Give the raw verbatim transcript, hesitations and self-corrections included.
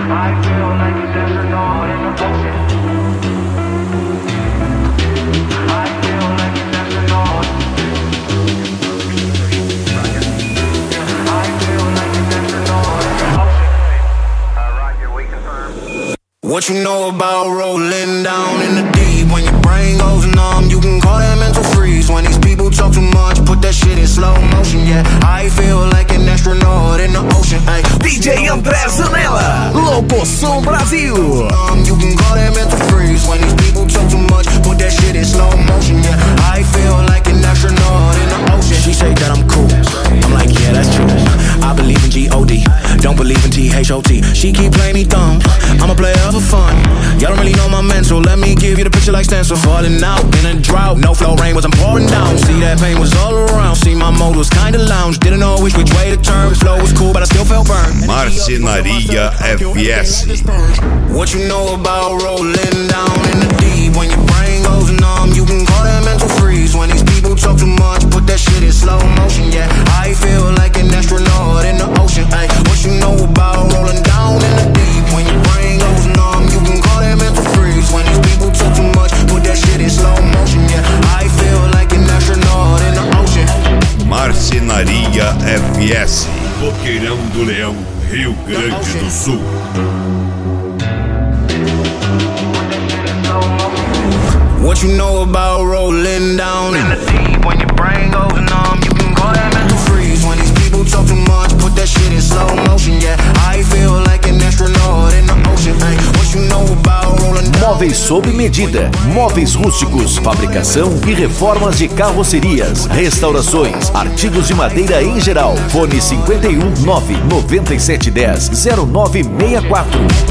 What you know about rolling down in the deep? When your brain goes numb, you can call that mental freeze. When these people talk too much, put that shit in slow motion. Yeah, I feel like an astronaut in the ocean. Ay. D J André Zanella, Locoção Brasil. Um, you can call that mental freeze. When these people talk too much, put that shit in slow motion. Yeah, I feel like an astronaut in the ocean. She say that I'm cool. I'm like, yeah, that's true. I believe in G O D, don't believe in T H O T. She keep playing me dumb, I'm a player for fun. Y'all don't really know my mental, let me give you the picture like stencil. Falling out in a drought, no flow rain wasn't pouring down. See that pain was all around, see my mode was kinda lounge. Didn't know which which way to turn, flow was cool but I still felt burned. Marcenaria F S. What you know about rolling down in the deep? When your brain goes numb, you can call that mental freeze. When these people talk too much, put that shit in slow motion. Yeah, I feel like an astronaut in the ocean. Ay, what you know about rolling down in the deep? When your brain goes numb, you can call that mental freeze. When these people talk too much, put that shit in slow motion. Yeah, I feel like an astronaut in the ocean. Marcenaria F S, Boqueirão do Leão, Rio Grande do Sul. What you know about rolling down in the deep? When your brain goes numb, you can call that mental freeze. When these people talk too much, put that shit in slow motion. Yeah, I feel like an astronaut in the ocean. Ay, what you know about rolling down? Móveis sob medida, móveis rústicos, fabricação e reformas de carrocerias, restaurações, artigos de madeira em geral. Fone cinquenta e um, nove, noventa e sete, dez, zero nove seis quatro.